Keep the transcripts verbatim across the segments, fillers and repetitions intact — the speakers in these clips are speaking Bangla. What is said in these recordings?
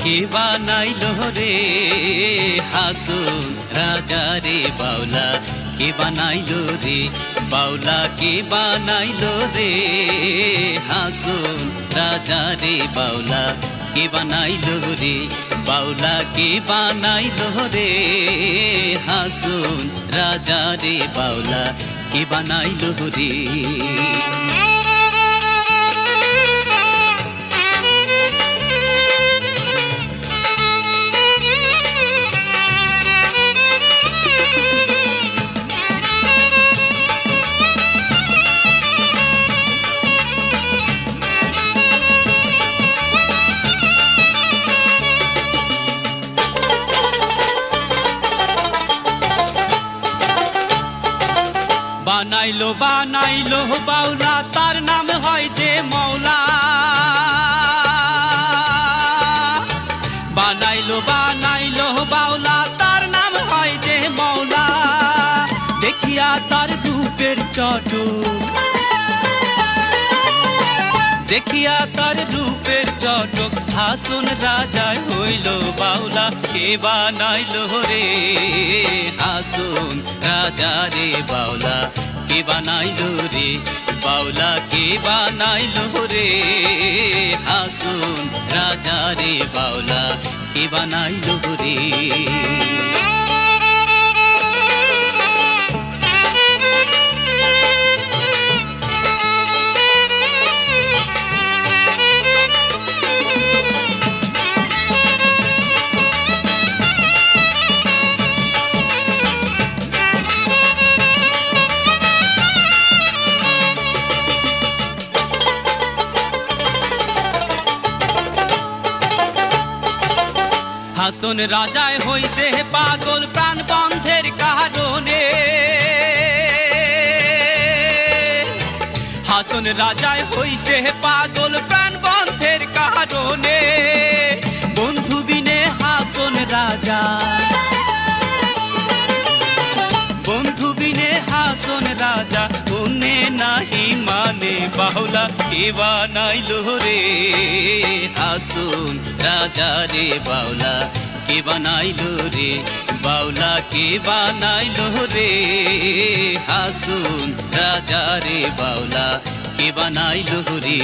কে বানাইলো রে হাসুন রাজা রে বাউলা কে বানাইলো রে বাউলা কে বানাইলো রে হাসুন রাজা রে বাউলা কে বানাইলো রে বাউলা কে বানাইলো রে হাসুন রাজা রে বাউলা কে বানাইলো রে বানাইলো বানাইলো বাউলা তার নাম হয় যে মৌলা বানাইলো বানাইলো বাউলা তার নাম হয় যে মৌলা দেখিয়া তার রূপের চটক দেখিয়া তার রূপের চটক হাসুন রাজা হইল বাউলা কে বানাইলো রে হাসুন রাজা রে বাউলা কে বানাইলো রে বাউলা কে বানাইলো রে হাসুন রাজা রে বাউলা কে বানাইলো রে হাসুন রাজায় হইছে পাগল প্রাণ বন্ধের কারণে হাসুন রাজায় হইছে পাগল প্রাণ বন্ধের কারণে বন্ধু বিনে হাসুন রাজা বন্ধু বিনে হাসুন রাজা উনে নাহি মানে বাউলা কে বানাইলো রে হাসুন রাজা রে বাউলা কে বানাইলো রে বাউলা কে বানাইলো রে হাসুন রাজা রে বাউলা কে বানাইলো রে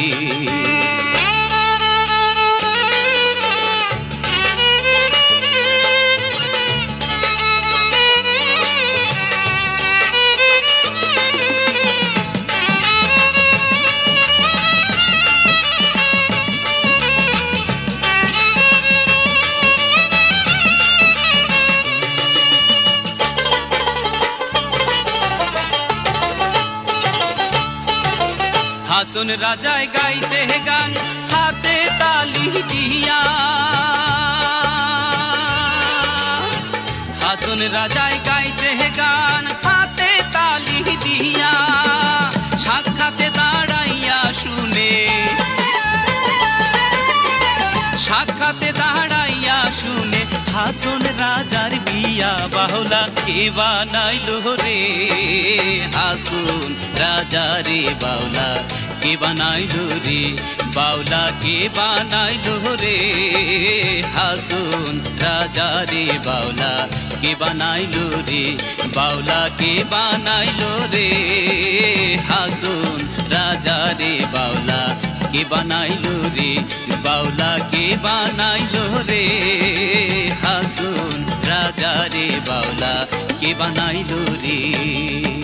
হাসুন রাজায় গাইছে গান হাতে তালি দিয়া হাসুন রাজায় গাইছে গান হাতে তালি দিয়া সাক্ষাতে দাঁড়াইয়া শুনে সাক্ষাতে দাঁড়াইয়া শুনে হাসুন রাজার বিয়া বাউলা কে বানাইলো রে হাসুন রাজা রে বাউলা কে বানাইলো রে বাউলা কে বানাইলো রে হাসুন রাজা রে বাউলা কে বানাইলো রে বাউলা কে বানাইলো রে হাসুন রাজা রে বাউলা কে বানাইলো রে বাউলা কে বানাইলো রে হাসুন রাজা রে বাউলা কে বানাইলো রে।